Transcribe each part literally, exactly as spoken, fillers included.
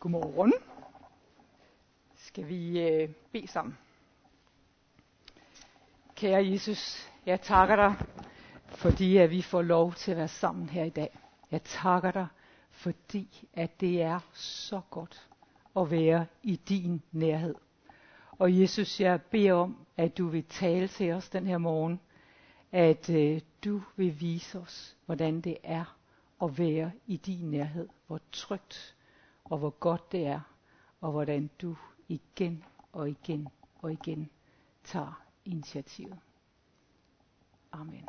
Godmorgen. Skal vi øh, bede sammen? Kære Jesus, jeg takker dig, fordi at vi får lov til at være sammen her i dag. Jeg takker dig, fordi at det er så godt at være i din nærhed. Og Jesus, jeg beder om, at du vil tale til os den her morgen, at øh, du vil vise os, hvordan det er at være i din nærhed, hvor trygt og hvor godt det er, og hvordan du igen og igen og igen tager initiativet. Amen.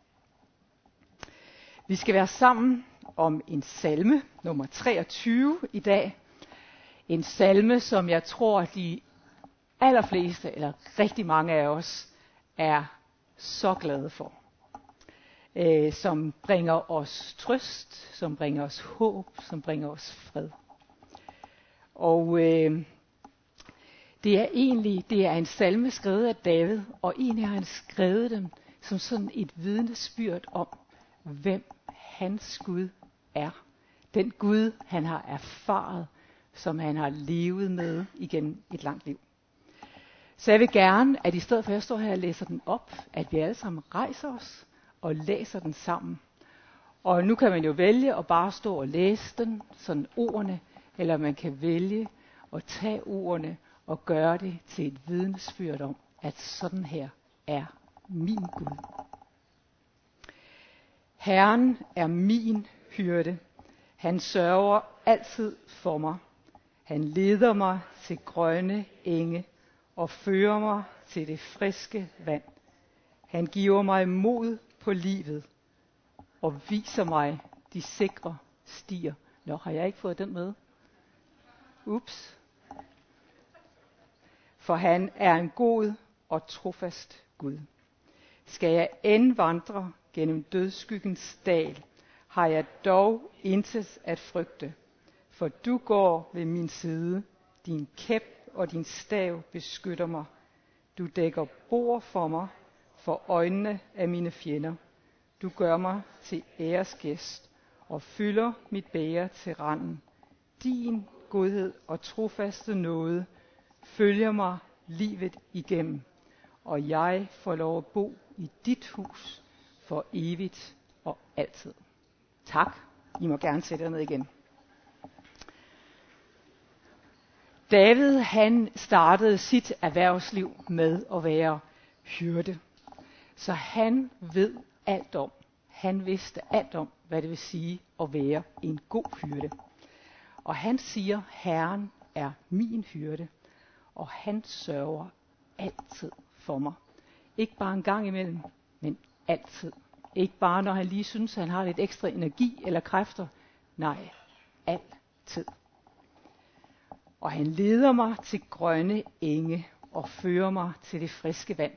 Vi skal være sammen om en salme, nummer treogtyve i dag. En salme, som jeg tror, de allerfleste, eller rigtig mange af os, er så glade for. Øh, som bringer os trøst, som bringer os håb, som bringer os fred. Og øh, det er egentlig det er en salme skrevet af David, og egentlig har han skrevet dem som sådan et vidnesbyrd om, hvem hans Gud er. Den Gud, han har erfaret, som han har levet med igennem et langt liv. Så jeg vil gerne, at i stedet for at jeg står her og læser den op, at vi alle sammen rejser os og læser den sammen. Og nu kan man jo vælge at bare stå og læse den, sådan ordene, eller man kan vælge at tage ordene og gøre det til et vidnesbyrd om, at sådan her er min Gud. Herren er min hyrde. Han sørger altid for mig. Han leder mig til grønne enge og fører mig til det friske vand. Han giver mig mod på livet og viser mig de sikre stier. Nå, har jeg ikke fået den med? Ups. For han er en god og trofast Gud. Skal jeg end vandre gennem dødsskyggens dal, har jeg dog intet at frygte. For du går ved min side, din kæp og din stav beskytter mig. Du dækker bord for mig, for øjnene af mine fjender. Du gør mig til æresgæst og fylder mit bæger til randen. Din godhed og trofaste nåde følger mig livet igennem, og jeg får lov at bo i dit hus for evigt og altid. Tak. I må gerne sætte jer ned igen. David, han startede sit erhvervsliv med at være hyrde. Så han ved alt om, han vidste alt om, hvad det vil sige at være en god hyrde. Og han siger, Herren er min hyrde, og han sørger altid for mig. Ikke bare en gang imellem, men altid. Ikke bare når han lige synes, han har lidt ekstra energi eller kræfter. Nej, altid. Og han leder mig til grønne enge og fører mig til det friske vand.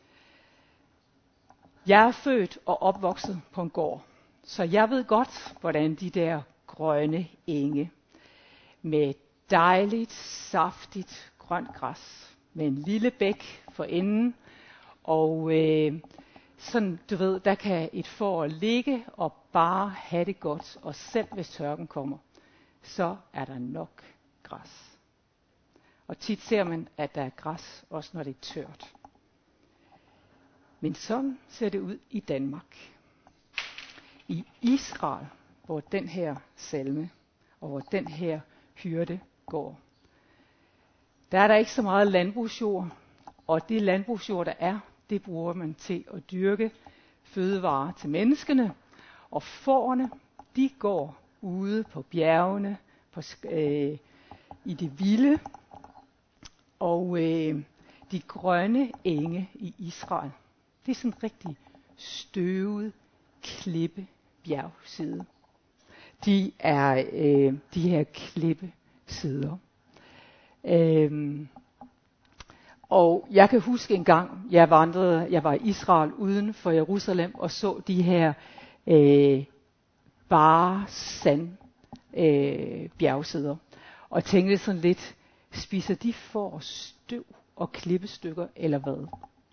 Jeg er født og opvokset på en gård, så jeg ved godt, hvordan de der grønne enge med dejligt, saftigt grønt græs, med en lille bæk for enden, og øh, sådan, du ved, der kan et får ligge og bare have det godt, og selv hvis tørken kommer, så er der nok græs. Og tit ser man, at der er græs, også når det er tørt. Men sådan ser det ud i Danmark. I Israel, hvor den her salme, og hvor den her hyrde går, der er der ikke så meget landbrugsjord, og det landbrugsjord, der er, det bruger man til at dyrke fødevarer til menneskene. Og fårene, de går ude på bjergene, på, øh, i det vilde, og øh, de grønne enge i Israel, det er sådan en rigtig støvet klippe bjergside. De er øh, de her klippesider. Øhm, og jeg kan huske en gang, jeg vandrede, jeg var i Israel uden for Jerusalem og så de her øh, bare sand øh, bjergsider. Og tænkte sådan lidt, spiser de får støv og klippestykker eller hvad?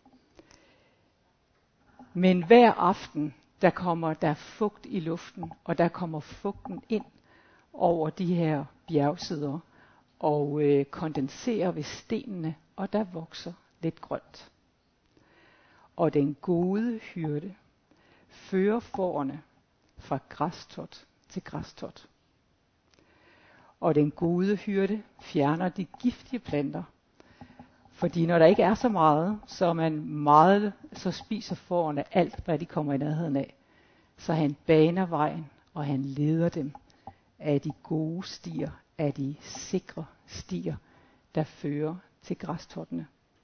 Men hver aften, der kommer der fugt i luften, og der kommer fugten ind over de her bjergsider. og øh, kondenserer ved stenene, og der vokser lidt grønt. Og den gode hyrde fører fårene fra græstot til græstot. Og den gode hyrde fjerner de giftige planter, fordi når der ikke er så meget, så er man meget, så spiser fårene alt, hvad de kommer i nærheden af. Så han baner vejen, og han leder dem af de gode stier, af de sikre stier, der fører til græstottene.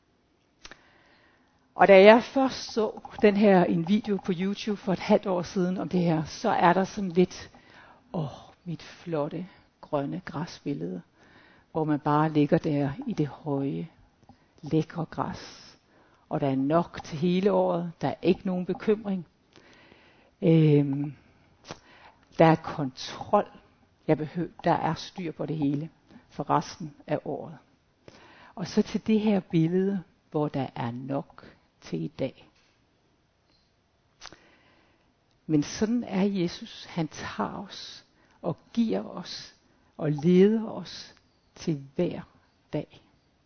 Og da jeg først så den her en video på YouTube for et halvt år siden om det her, så er der sådan lidt, åh, mit flotte grønne græsbillede, hvor man bare ligger der i det høje, lækre græs. Og der er nok til hele året, der er ikke nogen bekymring. Øhm, der er kontrol, jeg behøver, der er styr på det hele for resten af året. Og så til det her billede, hvor der er nok til i dag. Men sådan er Jesus. Han tager os og giver os og leder os til hver dag.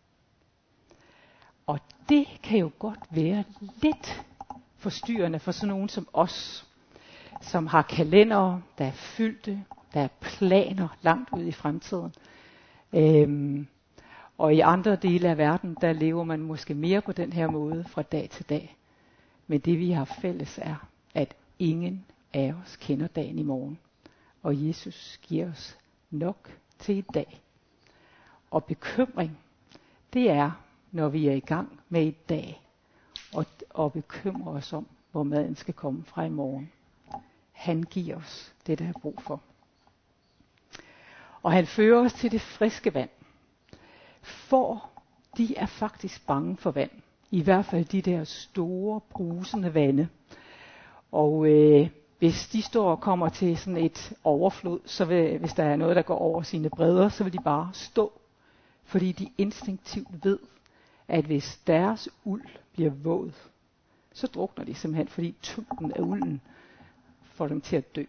Og det kan jo godt være lidt forstyrrende for sådan nogen som os, som har kalendere, der er fyldte, der er planer langt ud i fremtiden. Øhm, og i andre dele af verden, der lever man måske mere på den her måde fra dag til dag. Men det vi har fælles er, at ingen af os kender dagen i morgen. Og Jesus giver os nok til i dag. Og bekymring, det er, når vi er i gang med i dag, og, og bekymrer os om, hvor maden skal komme fra i morgen. Han giver os det, der er brug for. Og han fører os til det friske vand. For de er faktisk bange for vand. I hvert fald de der store, brusende vande. Og øh, hvis de står og kommer til sådan et overflod, så vil, hvis der er noget, der går over sine bredder, så vil de bare stå. Fordi de instinktivt ved, at hvis deres uld bliver våd, så drukner de simpelthen, fordi tyngden af ulden får dem til at dø.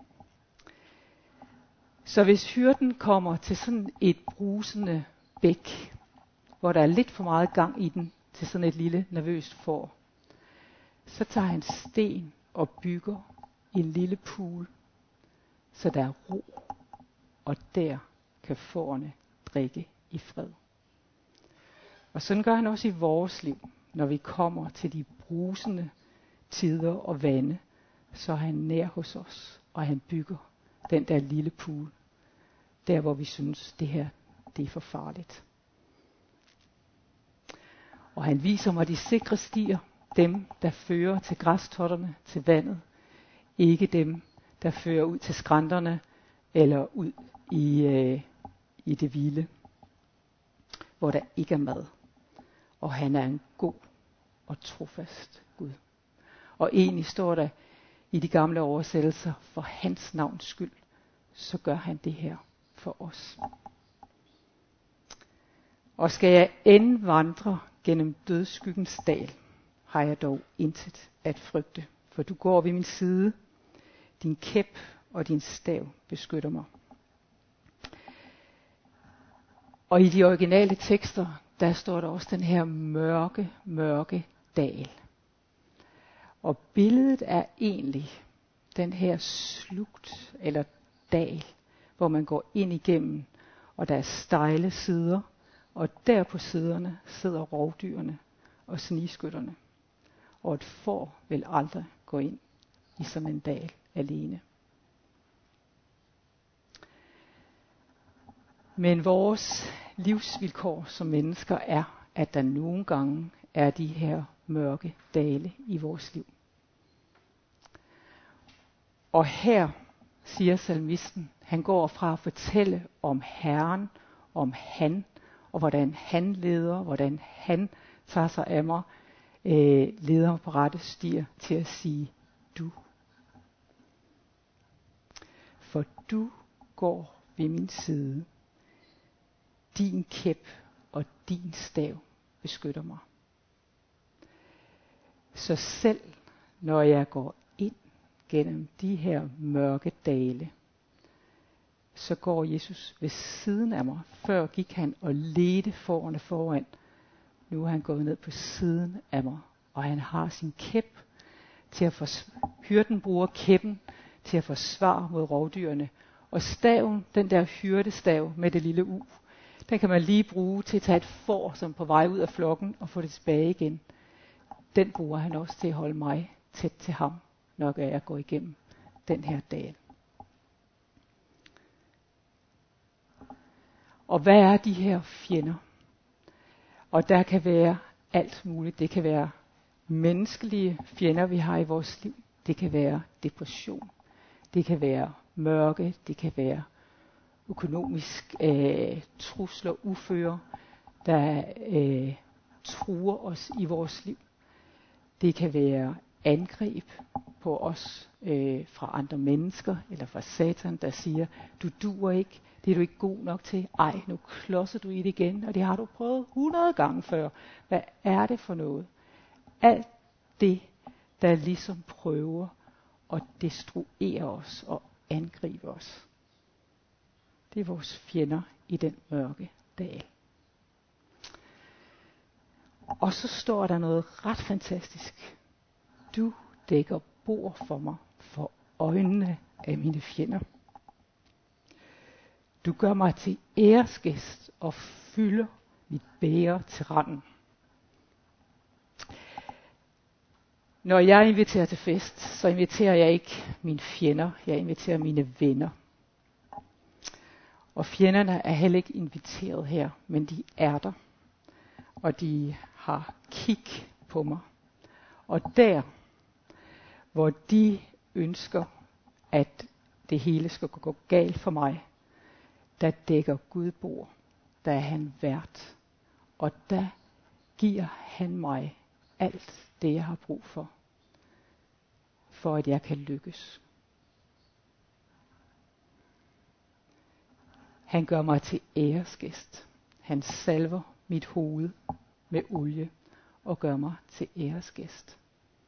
Så hvis hyrden kommer til sådan et brusende bæk, hvor der er lidt for meget gang i den, til sådan et lille nervøst får, så tager han sten og bygger en lille pool, så der er ro, og der kan fårene drikke i fred. Og sådan gør han også i vores liv, når vi kommer til de brusende tider og vande, så er han nær hos os, og han bygger den der lille pool, der hvor vi synes, det her det er for farligt. Og han viser mig de sikre stier, dem der fører til græstotterne, til vandet, ikke dem der fører ud til skrænterne eller ud i, øh, i det vilde, hvor der ikke er mad. Og han er en god og trofast Gud. Og egentlig står der i de gamle oversættelser, for hans navns skyld, så gør han det her for os. Og skal jeg end vandre gennem dødsskyggens dal, har jeg dog intet at frygte, for du går ved min side, din kæp og din stav beskytter mig. Og i de originale tekster, der står der også den her mørke, mørke dal. Og billedet er egentlig den her slugt eller dal, hvor man går ind igennem, og der er stejle sider, og der på siderne sidder rovdyrene og snigskytterne. Og et får vil aldrig gå ind i sådan en dal alene. Men vores livsvilkår som mennesker er, at der nogle gange er de her mørke dale i vores liv. Og her siger salmisten, han går fra at fortælle om Herren, om han, og hvordan han leder, hvordan han tager sig af mig, øh, leder mig på rette stier, til at sige du. For du går ved min side. Din kæp og din stav beskytter mig. Så selv når jeg går ind gennem de her mørke dale, så går Jesus ved siden af mig. Før gik han og ledte fårene foran. Nu er han gået ned på siden af mig, og han har sin kæp til at forsvare. Hyrden bruger kæppen til at forsvare mod rovdyrene. Og staven, den der hyrdestav med det lille u, den kan man lige bruge til at tage et får, som er på vej ud af flokken, og få det tilbage igen. Den bruger han også til at holde mig tæt til ham, når jeg går igennem den her dal. Og hvad er de her fjender? Og der kan være alt muligt. Det kan være menneskelige fjender, vi har i vores liv. Det kan være depression. Det kan være mørke. Det kan være økonomisk øh, trusler, uføre, der øh, truer os i vores liv. Det kan være angreb på os øh, fra andre mennesker, eller fra Satan, der siger, du duer ikke, det er du ikke god nok til. Ej, nu klodser du i det igen, og det har du prøvet hundrede gange før. Hvad er det for noget? Alt det, der ligesom prøver at destruere os og angribe os. Det er vores fjender i den mørke dal. Og så står der noget ret fantastisk. Du dækker bord for mig for øjnene af mine fjender. Du gør mig til æresgæst og fylder mit bæger til randen. Når jeg inviterer til fest, så inviterer jeg ikke mine fjender, jeg inviterer mine venner. Og fjenderne er heller ikke inviteret her, men de er der. Og de har kig på mig. Og der, hvor de ønsker, at det hele skal gå galt for mig, der dækker Gud bord. Der er han vært. Og der giver han mig alt det, jeg har brug for, for at jeg kan lykkes. Han gør mig til æresgæst. Han salver mit hoved med olie og gør mig til æresgæst.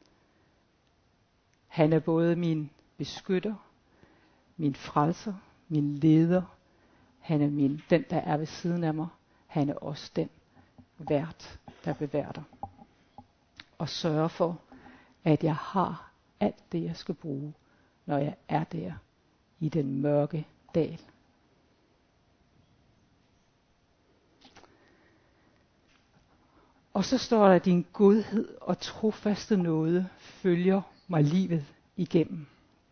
Han er både min beskytter, min frelser, min leder. Han er min, den, der er ved siden af mig. Han er også den vært, der beværter. Og sørger for, at jeg har alt det, jeg skal bruge, når jeg er der i den mørke dal. Og så står der, at din godhed og trofaste nåde følger mig livet igennem.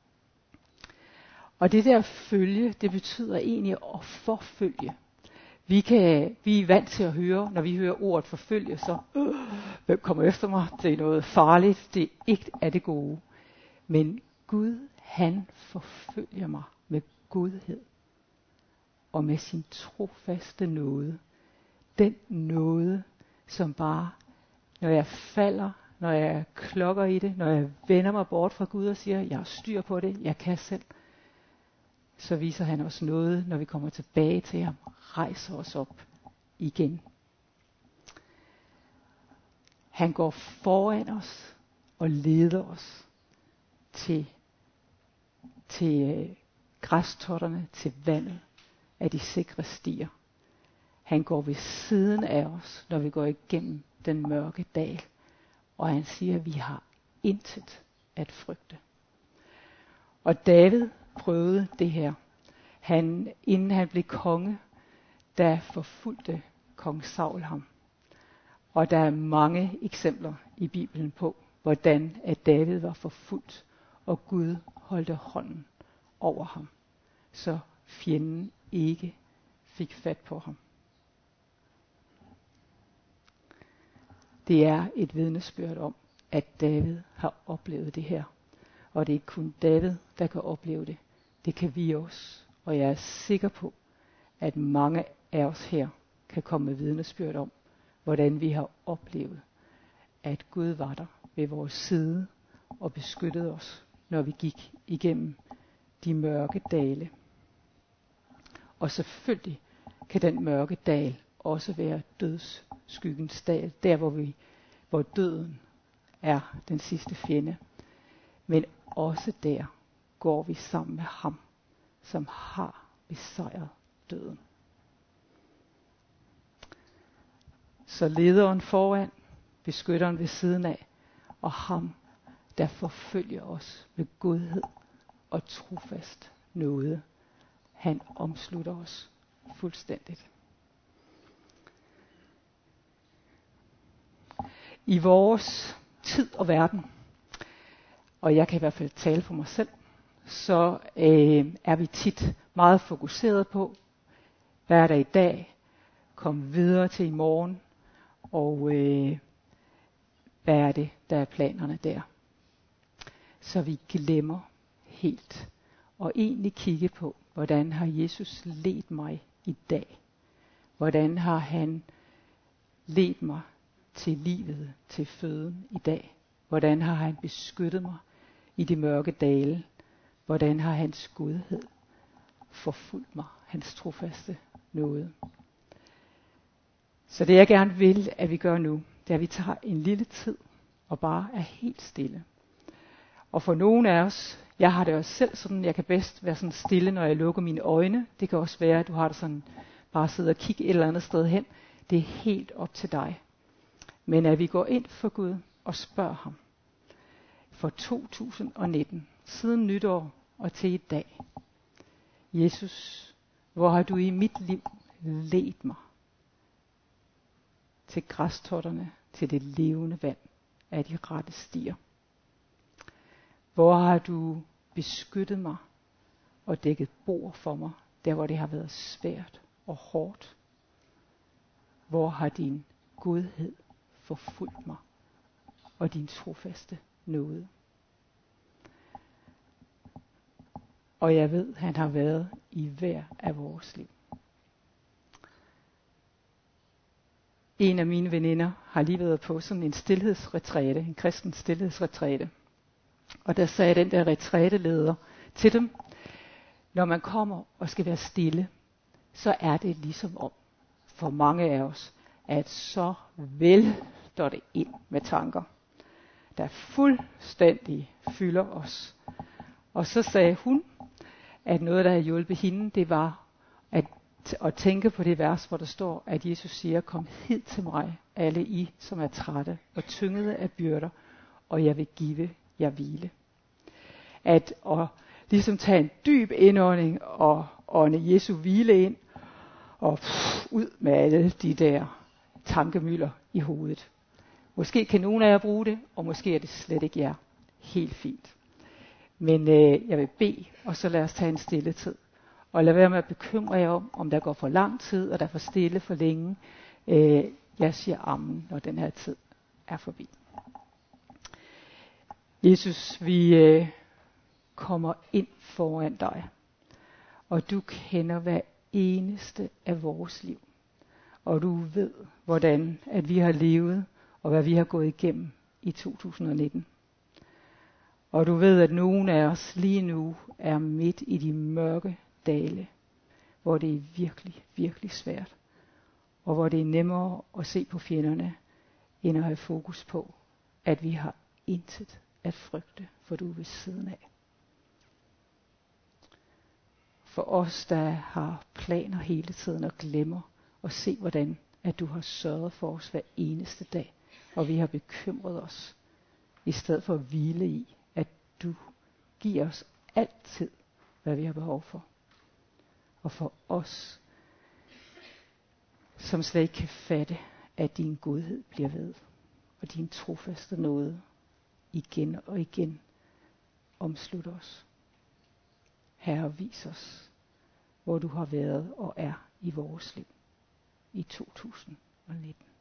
Og det der følge, det betyder egentlig at forfølge. Vi, kan, vi er vant til at høre, når vi hører ordet forfølge, så øh, hvem kommer efter mig? Det er noget farligt, det er ikke af det gode. Men Gud, han forfølger mig med godhed og med sin trofaste nåde. Den nåde, som bare, når jeg falder, når jeg klokker i det, når jeg vender mig bort fra Gud og siger, jeg har styr på det, jeg kan selv, så viser han os noget, når vi kommer tilbage til ham, rejser os op igen. Han går foran os og leder os til, til græstotterne, til vandet af de sikre stier. Han går ved siden af os, når vi går igennem den mørke dal, og han siger, at vi har intet at frygte. Og David prøvede det her. Han, inden han blev konge, der forfulgte kong Saul ham. Og der er mange eksempler i Bibelen på, hvordan at David var forfulgt, og Gud holdte hånden over ham, så fjenden ikke fik fat på ham. Det er et vidnesbyrd om, at David har oplevet det her. Og det er ikke kun David, der kan opleve det. Det kan vi også. Og jeg er sikker på, at mange af os her kan komme med vidnesbyrd om, hvordan vi har oplevet, at Gud var der ved vores side og beskyttede os, når vi gik igennem de mørke dale. Og selvfølgelig kan den mørke dal også være dødsskyggens dal, der hvor, vi, hvor døden er den sidste fjende. Men også der går vi sammen med ham, som har besejret døden. Så lederen foran, beskytteren ved siden af, og ham, der forfølger os med godhed og trofast nåde. Han omslutter os fuldstændigt. I vores tid og verden, og jeg kan i hvert fald tale for mig selv, så øh, er vi tit meget fokuseret på, hvad er der i dag, kom videre til i morgen, og øh, hvad er det, der er planerne der. Så vi glemmer helt og egentlig kigge på, hvordan har Jesus ledt mig i dag? Hvordan har han ledt mig til livet, til føden i dag? Hvordan har han beskyttet mig i de mørke dale? Hvordan har hans godhed forfulgt mig, hans trofaste nåde? Så det jeg gerne vil, at vi gør nu, det er, at vi tager en lille tid og bare er helt stille. Og for nogle af os, jeg har det også selv sådan, jeg kan bedst være sådan stille, når jeg lukker mine øjne. Det kan også være, at du har det sådan, bare sidde og kigge et eller andet sted hen. Det er helt op til dig. Men at vi går ind for Gud og spørger ham. For to tusind og nitten, siden nytår og til i dag. Jesus, hvor har du i mit liv ledt mig? Til græstotterne, til det levende vand af de rette stier. Hvor har du beskyttet mig og dækket bord for mig, der hvor det har været svært og hårdt? Hvor har din godhed forfulgt mig og din trofaste nåde? Og jeg ved, han har været i hver af vores liv. En af mine veninder har lige været på sådan en stilhedsretræte, en kristen stilhedsretræte. Og der sagde den der retræteleder til dem, når man kommer og skal være stille, så er det ligesom om, for mange af os, at så vælter det ind med tanker, der fuldstændig fylder os. Og så sagde hun, at noget, der havde hjulpet hende, det var at, at tænke på det vers, hvor der står, at Jesus siger, kom hid til mig, alle I, som er trætte og tyngede af byrder, og jeg vil give jer hvile. At og ligesom tage en dyb indånding og ånde Jesu hvile ind, og pff, ud med alle de der tankemylder i hovedet. Måske kan nogen af jer bruge det, og måske er det slet ikke jer. Helt fint. Men øh, jeg vil bede, og så lad os tage en stille tid. Og lad være med at bekymre jer om, om der går for lang tid, og der er for stille for længe. Øh, jeg siger amen, når den her tid er forbi. Jesus, vi øh, kommer ind foran dig, og du kender hver eneste af vores liv. Og du ved, hvordan at vi har levet, og hvad vi har gået igennem i to tusind og nitten. Og du ved, at nogen af os lige nu er midt i de mørke dale, hvor det er virkelig, virkelig svært. Og hvor det er nemmere at se på fjenderne, end at have fokus på, at vi har intet at frygte, for du er ved siden af. For os, der har planer hele tiden og glemmer at se, hvordan at du har sørget for os hver eneste dag, og vi har bekymret os, i stedet for at hvile i, at du giver os altid, hvad vi har behov for. Og for os, som slet ikke kan fatte, at din godhed bliver ved, og din trofaste nåde igen og igen omslutter os. Herre, vis os, hvor du har været og er i vores liv i to tusind og nitten.